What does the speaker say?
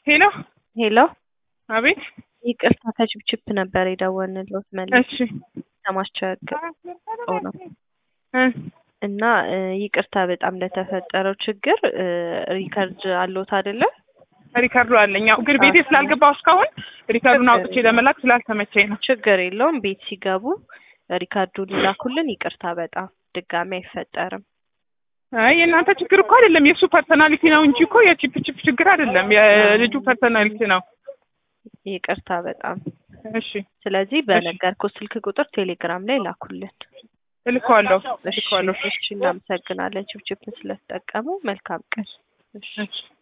ሄሎ ሄሎ አቤት። ይቅርታ ከችፕችፕ ነበር የደወልንልዎት መልስ እሺ ለማስቸገር ነው እና ይቅርታ በጣም ለተፈጠረው ችግር ሪከርድ አለዎት አይደለ? ሪካርዶ አለኝ። ያው ግን ቤቴ ስላልገባው እስካሁን ሪካርዱን አውጥቼ ለመላክ ስላልተመቸኝ ነው። ችግር የለውም። ቤት ሲገቡ ሪካርዱን ይላኩልን። ይቅርታ በጣም ድጋሚ አይፈጠርም። አይ የእናንተ ችግር እኮ አይደለም፣ የሱ ፐርሰናሊቲ ነው እንጂ እኮ የቺፕ ችግር አይደለም፣ የልጁ ፐርሰናሊቲ ነው። ይቅርታ በጣም እሺ። ስለዚህ በነገርኩት ስልክ ቁጥር ቴሌግራም ላይ ላኩልን። እልከዋለሁ። እሺ እናመሰግናለን ችፕችፕ ስለተጠቀሙ። መልካም ቀን። እሺ